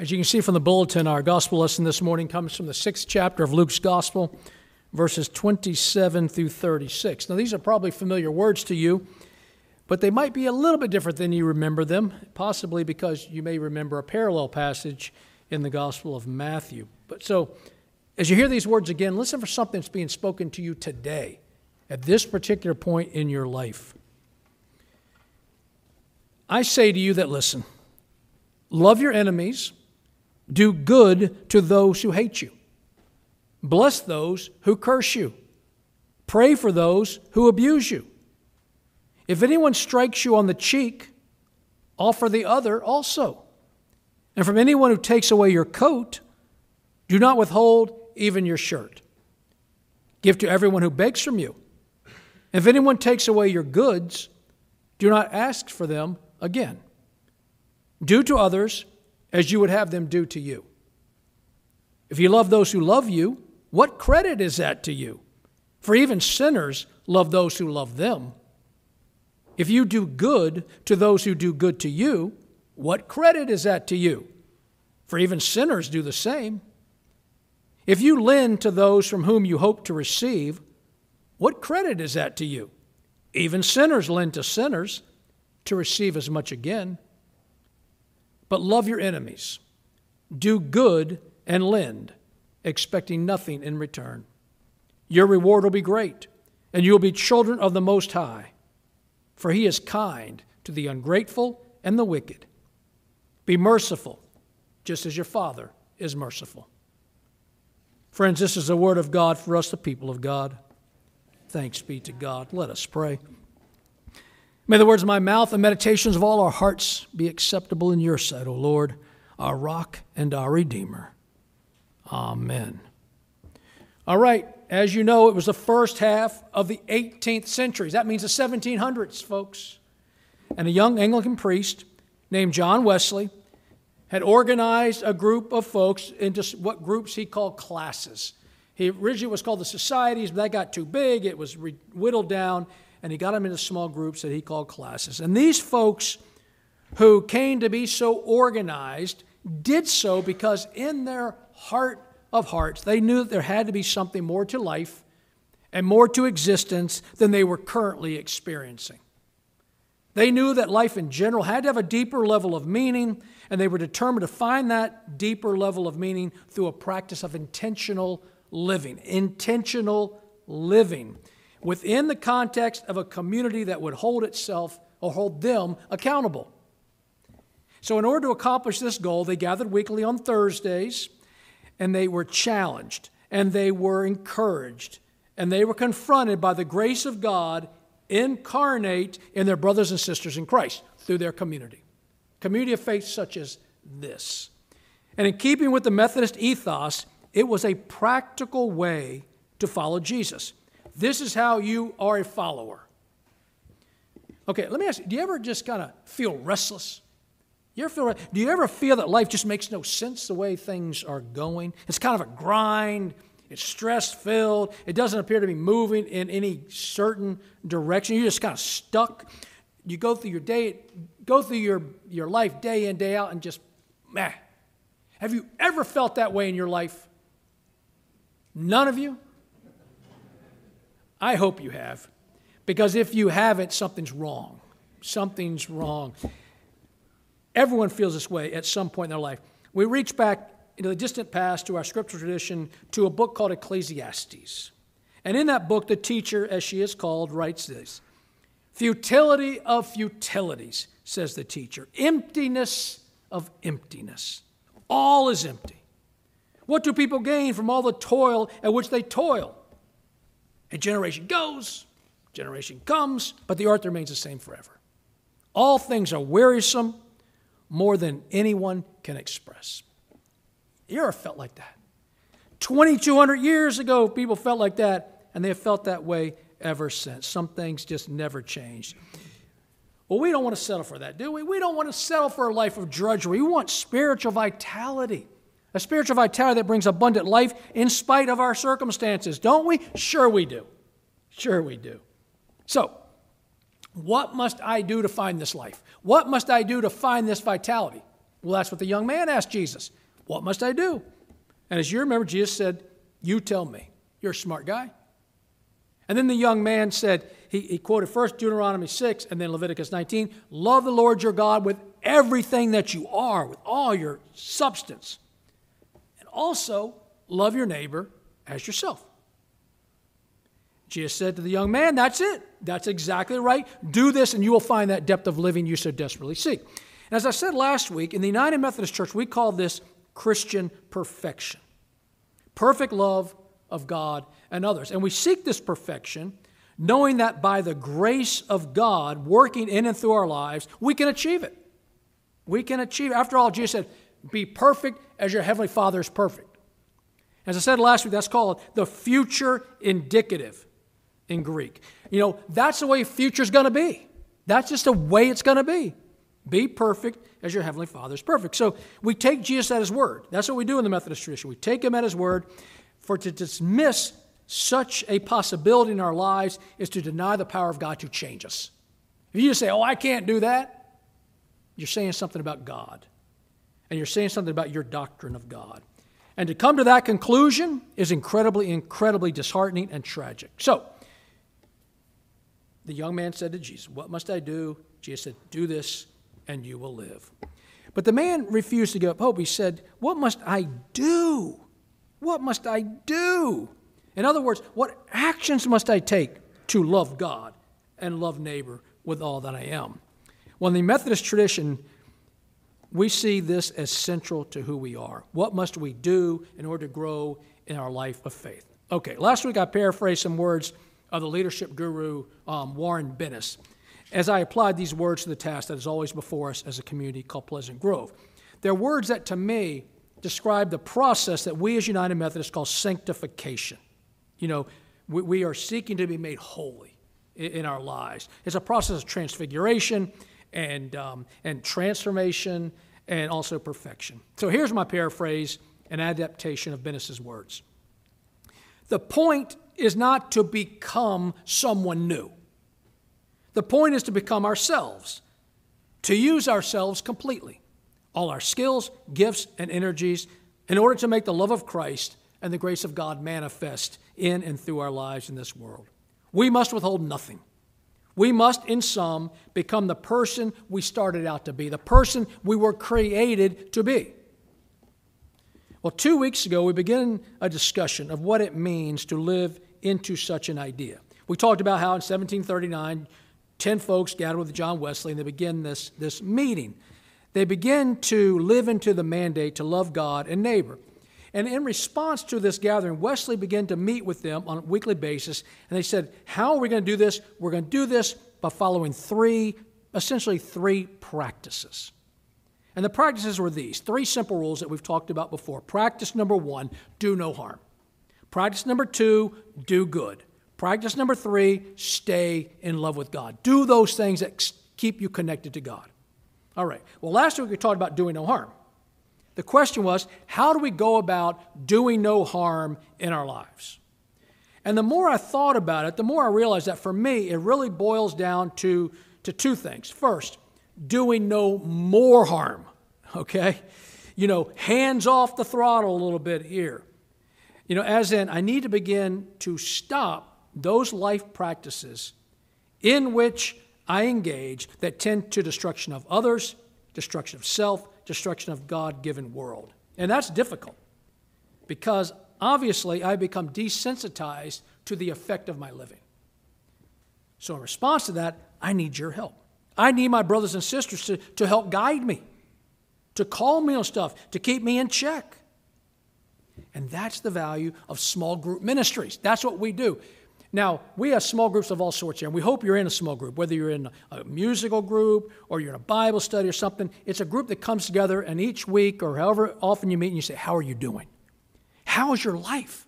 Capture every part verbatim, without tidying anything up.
As you can see from the bulletin, our gospel lesson this morning comes from the sixth chapter of Luke's gospel, verses twenty-seven through thirty-six. Now, these are probably familiar words to you, but they might be a little bit different than you remember them, possibly because you may remember a parallel passage in the Gospel of Matthew. But so, as you hear these words again, listen for something that's being spoken to you today, at this particular point in your life. I say to you that listen, love your enemies, do good to those who hate you, bless those who curse you, pray for those who abuse you. If anyone strikes you on the cheek, offer the other also. And from anyone who takes away your coat, do not withhold even your shirt. Give to everyone who begs from you. If anyone takes away your goods, do not ask for them again. Do to others as you would have them do to you. If you love those who love you, what credit is that to you? For even sinners love those who love them. If you do good to those who do good to you, what credit is that to you? For even sinners do the same. If you lend to those from whom you hope to receive, what credit is that to you? Even sinners lend to sinners to receive as much again. But love your enemies. Do good and lend, expecting nothing in return. Your reward will be great, and you will be children of the Most High, for He is kind to the ungrateful and the wicked. Be merciful, just as your Father is merciful. Friends, this is the word of God for us, the people of God. Thanks be to God. Let us pray. May the words of my mouth and meditations of all our hearts be acceptable in your sight, O Lord, our rock and our Redeemer. Amen. All right, as you know, it was the first half of the eighteenth century. That means the seventeen hundreds, folks. And a young Anglican priest named John Wesley had organized a group of folks into what groups he called classes. He originally was called the societies, but that got too big. It was whittled down, and he got them into small groups that he called classes. And these folks who came to be so organized did so because in their heart of hearts, they knew that there had to be something more to life and more to existence than they were currently experiencing. They knew that life in general had to have a deeper level of meaning, and they were determined to find that deeper level of meaning through a practice of intentional living. Intentional living within the context of a community that would hold itself or hold them accountable. So in order to accomplish this goal, they gathered weekly on Thursdays, and they were challenged, and they were encouraged, and they were confronted by the grace of God incarnate in their brothers and sisters in Christ through their community. Community of faith such as this. And in keeping with the Methodist ethos, it was a practical way to follow Jesus. This is how you are a follower. Okay, let me ask you, do you ever just kind of feel restless? You ever feel, do you ever feel that life just makes no sense the way things are going? It's kind of a grind. It's stress-filled. It doesn't appear to be moving in any certain direction. You're just kind of stuck. You go through your day, go through your, your life day in, day out, and just, meh. Have you ever felt that way in your life? None of you? I hope you have. Because if you haven't, something's wrong. Something's wrong. Everyone feels this way at some point in their life. We reach back into the distant past to our scriptural tradition to a book called Ecclesiastes. And in that book, the teacher, as she is called, writes this. Futility of futilities, says the teacher. Emptiness of emptiness. All is empty. What do people gain from all the toil at which they toil? A generation goes, generation comes, but the earth remains the same forever. All things are wearisome, more than anyone can express. You ever felt like that? twenty-two hundred years ago, people felt like that, and they have felt that way ever since. Some things just never changed. Well, we don't want to settle for that, do we? We don't want to settle for a life of drudgery. We want spiritual vitality, a spiritual vitality that brings abundant life in spite of our circumstances, don't we? Sure we do. Sure we do. So, what must I do to find this life? What must I do to find this vitality? Well, that's what the young man asked Jesus. What must I do? And as you remember, Jesus said, you tell me. You're a smart guy. And then the young man said, he, he quoted first Deuteronomy six and then Leviticus nineteen, love the Lord your God with everything that you are, with all your substance. And also love your neighbor as yourself. Jesus said to the young man, that's it. That's exactly right. Do this and you will find that depth of living you so desperately seek. And as I said last week, in the United Methodist Church, we call this Christian perfection. Perfect love of God and others. And we seek this perfection knowing that by the grace of God working in and through our lives, we can achieve it. We can achieve it. After all, Jesus said, be perfect as your heavenly Father is perfect. As I said last week, that's called the future indicative in Greek. You know, that's the way future's going to be. That's just the way it's going to be. Be perfect as your heavenly Father is perfect. So we take Jesus at his word. That's what we do in the Methodist tradition. We take him at his word. For to dismiss such a possibility in our lives is to deny the power of God to change us. If you just say, oh, I can't do that, you're saying something about God. And you're saying something about your doctrine of God. And to come to that conclusion is incredibly, incredibly disheartening and tragic. So, the young man said to Jesus, what must I do? Jesus said, do this and you will live. But the man refused to give up hope. He said, what must I do? What must I do? In other words, what actions must I take to love God and love neighbor with all that I am? Well, in the Methodist tradition, we see this as central to who we are. What must we do in order to grow in our life of faith? Okay, last week I paraphrased some words of the leadership guru um, Warren Bennis as I applied these words to the task that is always before us as a community called Pleasant Grove. They're words that to me describe the process that we as United Methodists call sanctification. You know, we, we are seeking to be made holy in, in our lives. It's a process of transfiguration and, um, and transformation and also perfection. So here's my paraphrase and adaptation of Bennis's words. The point is not to become someone new. The point is to become ourselves, to use ourselves completely, all our skills, gifts, and energies in order to make the love of Christ and the grace of God manifest in and through our lives in this world. We must withhold nothing. We must, in sum, become the person we started out to be, the person we were created to be. Well, two weeks ago, we began a discussion of what it means to live into such an idea. We talked about how in seventeen thirty-nine, ten folks gathered with John Wesley, and they begin this, this meeting. They begin to live into the mandate to love God and neighbor. And in response to this gathering, Wesley began to meet with them on a weekly basis, and they said, how are we going to do this? We're going to do this by following three, essentially three practices. And the practices were these, three simple rules that we've talked about before. Practice number one, do no harm. Practice number two, do good. Practice number three, stay in love with God. Do those things that keep you connected to God. All right. Well, last week we talked about doing no harm. The question was, how do we go about doing no harm in our lives? And the more I thought about it, the more I realized that for me, it really boils down to, to two things. First, doing no more harm, okay? You know, hands off the throttle a little bit here. You know, as in, I need to begin to stop those life practices in which I engage that tend to destruction of others, destruction of self, destruction of God-given world. And that's difficult because obviously I become desensitized to the effect of my living. So in response to that, I need your help. I need my brothers and sisters to, to help guide me, to call me on stuff, to keep me in check. And that's the value of small group ministries. That's what we do. Now, we have small groups of all sorts here, and we hope you're in a small group, whether you're in a musical group or you're in a Bible study or something. It's a group that comes together, and each week or however often you meet, and you say, how are you doing? How is your life?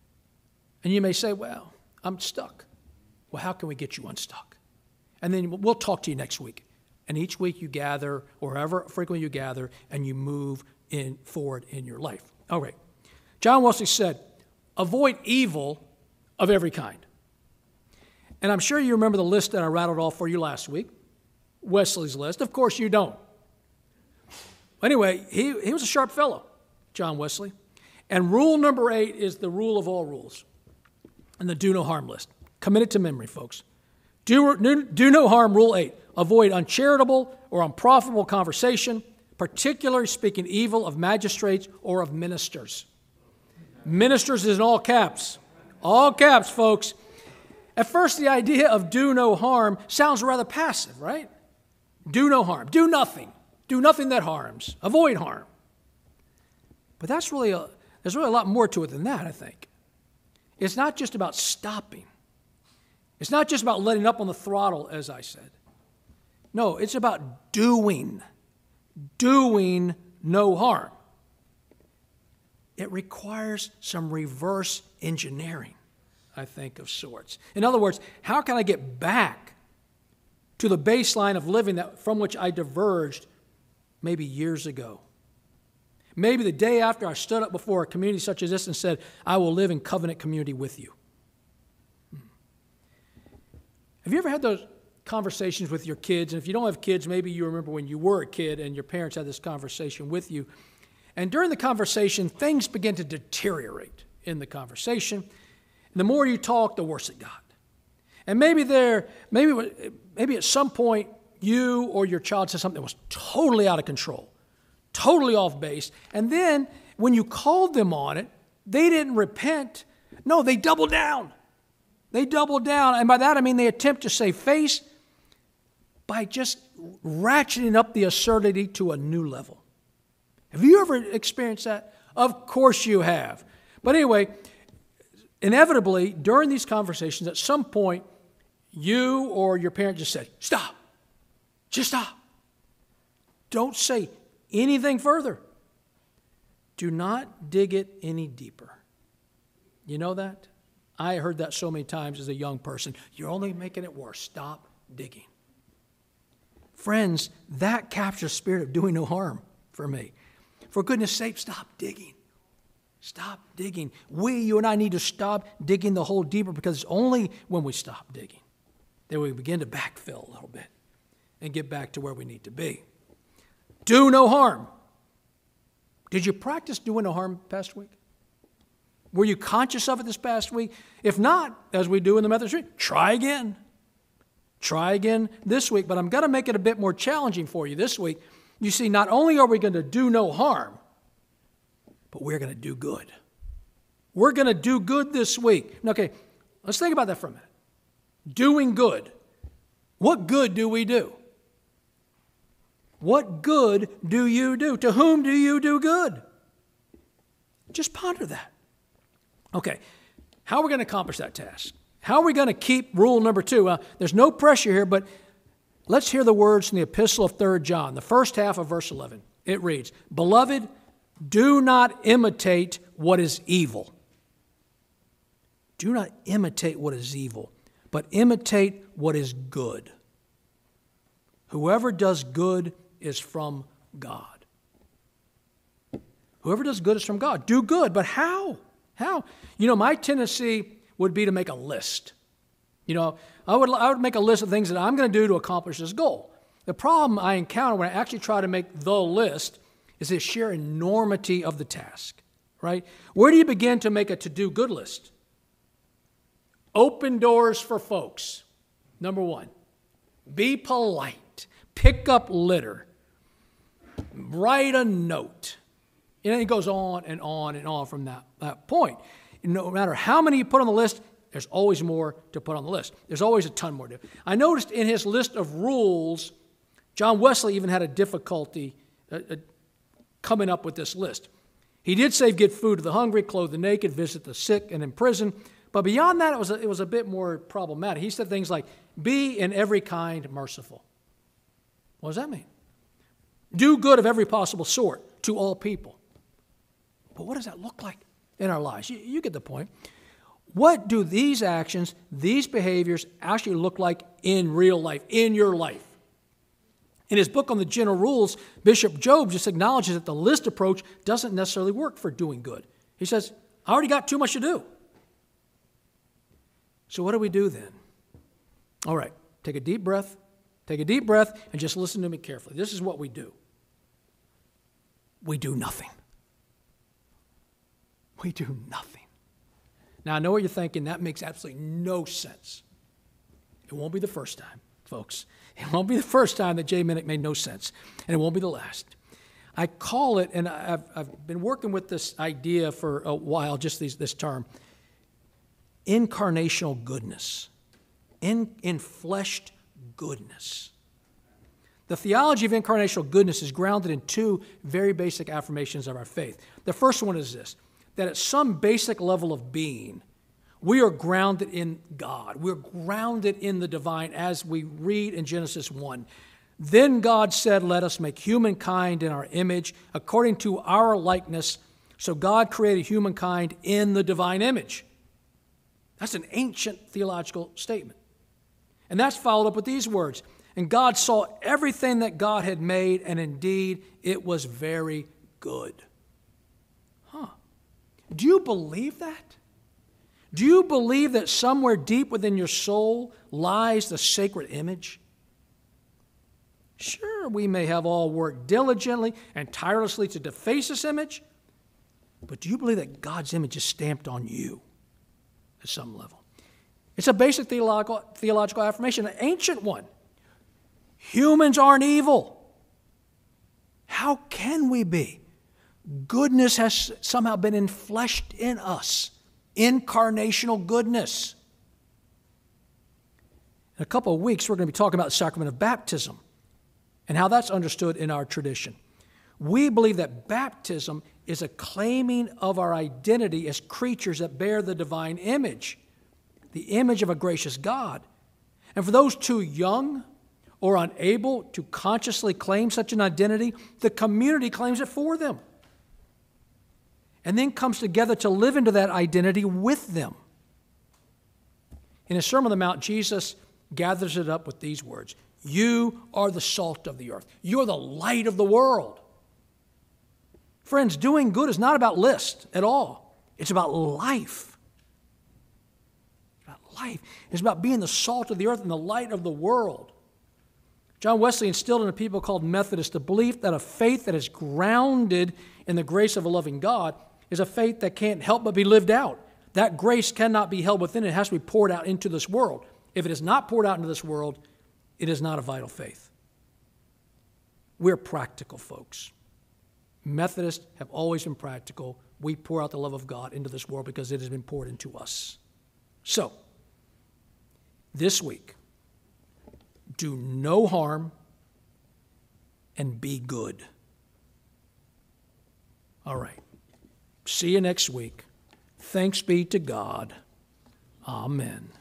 And you may say, well, I'm stuck. Well, how can we get you unstuck? And then we'll talk to you next week. And each week you gather, or however frequently you gather, and you move in forward in your life. All right. John Wesley said, avoid evil of every kind. And I'm sure you remember the list that I rattled off for you last week, Wesley's list. Of course you don't. Anyway, he, he was a sharp fellow, John Wesley. And rule number eight is the rule of all rules and the do no harm list. Commit it to memory, folks. Do, do, do no harm, rule eight. Avoid uncharitable or unprofitable conversation, particularly speaking evil of magistrates or of ministers. Ministers is in all caps. All caps, folks. At first, the idea of do no harm sounds rather passive, right? Do no harm. Do nothing. Do nothing that harms. Avoid harm. But that's really a, there's really a lot more to it than that, I think. It's not just about stopping. It's not just about letting up on the throttle, as I said. No, it's about doing. Doing no harm. It requires some reverse engineering, I think, of sorts. In other words, how can I get back to the baseline of living that from which I diverged maybe years ago? Maybe the day after I stood up before a community such as this and said, I will live in covenant community with you. Have you ever had those conversations with your kids? And if you don't have kids, maybe you remember when you were a kid and your parents had this conversation with you. And during the conversation, things begin to deteriorate in the conversation. And the more you talk, the worse it got. And maybe there, maybe, maybe at some point, you or your child said something that was totally out of control, totally off base. And then when you called them on it, they didn't repent. No, they doubled down. They doubled down. And by that, I mean they attempt to save face by just ratcheting up the absurdity to a new level. Have you ever experienced that? Of course you have. But anyway, inevitably, during these conversations, at some point, you or your parent just said, stop. Just stop. Don't say anything further. Do not dig it any deeper. You know that? I heard that so many times as a young person. You're only making it worse. Stop digging. Friends, that captures the spirit of doing no harm for me. For goodness sake, stop digging. Stop digging. We, you and I, need to stop digging the hole deeper, because it's only when we stop digging that we begin to backfill a little bit and get back to where we need to be. Do no harm. Did you practice doing no harm past week? Were you conscious of it this past week? If not, as we do in the Methodist Church, try again. Try again this week, but I'm going to make it a bit more challenging for you this week. You see, not only are we going to do no harm, but we're going to do good. We're going to do good this week. Okay, let's think about that for a minute. Doing good. What good do we do? What good do you do? To whom do you do good? Just ponder that. Okay, how are we going to accomplish that task? How are we going to keep rule number two? Uh, there's no pressure here, but let's hear the words from the epistle of Third John, the first half of verse eleven. It reads, Beloved, do not imitate what is evil. Do not imitate what is evil, but imitate what is good. Whoever does good is from God. Whoever does good is from God. Do good, but how? How? You know, my tendency would be to make a list. You know, I would, I would make a list of things that I'm going to do to accomplish this goal. The problem I encounter when I actually try to make the list is the sheer enormity of the task, right? Where do you begin to make a to-do good list? Open doors for folks. Number one, be polite. Pick up litter. Write a note. And it goes on and on and on from that, that point. No matter how many you put on the list, there's always more to put on the list. There's always a ton more to do. I noticed in his list of rules, John Wesley even had a difficulty uh, uh, coming up with this list. He did say give food to the hungry, clothe the naked, visit the sick and in prison. But beyond that, it was a, it was a bit more problematic. He said things like, be in every kind merciful. What does that mean? Do good of every possible sort to all people. But what does that look like in our lives? You, you get the point. What do these actions, these behaviors actually look like in real life, in your life? In his book on the general rules, Bishop Job just acknowledges that the list approach doesn't necessarily work for doing good. He says, I already got too much to do. So what do we do then? All right, take a deep breath. Take a deep breath and just listen to me carefully. This is what we do. we do nothing. We do nothing. Now, I know what you're thinking. That makes absolutely no sense. It won't be the first time, folks. It won't be the first time that Jay Minnick made no sense, and it won't be the last. I call it, and I've, I've been working with this idea for a while, just these, this term, incarnational goodness, in, infleshed goodness. The theology of incarnational goodness is grounded in two very basic affirmations of our faith. The first one is this, that at some basic level of being, we are grounded in God. We're grounded in the divine, as we read in Genesis one. Then God said, let us make humankind in our image, according to our likeness. So God created humankind in the divine image. That's an ancient theological statement. And that's followed up with these words. And God saw everything that God had made, and indeed it was very good. Huh. Do you believe that? Do you believe that somewhere deep within your soul lies the sacred image? Sure, we may have all worked diligently and tirelessly to deface this image, but do you believe that God's image is stamped on you at some level? It's a basic theological, theological affirmation, an ancient one. Humans aren't evil. How can we be? Goodness has somehow been enfleshed in us. Incarnational goodness. In a couple of weeks, we're going to be talking about the sacrament of baptism and how that's understood in our tradition. We believe that baptism is a claiming of our identity as creatures that bear the divine image, the image of a gracious God. And for those too young or unable to consciously claim such an identity, the community claims it for them, and then comes together to live into that identity with them. In his Sermon on the Mount, Jesus gathers it up with these words: you are the salt of the earth. You're the light of the world. Friends, doing good is not about list at all. It's about life. It's about life. It's about being the salt of the earth and the light of the world. John Wesley instilled in a people called Methodists the belief that a faith that is grounded in the grace of a loving God is a faith that can't help but be lived out. That grace cannot be held within it. It has to be poured out into this world. If it is not poured out into this world, it is not a vital faith. We're practical folks. Methodists have always been practical. We pour out the love of God into this world because it has been poured into us. So, this week, do no harm and be good. All right. See you next week. Thanks be to God. Amen.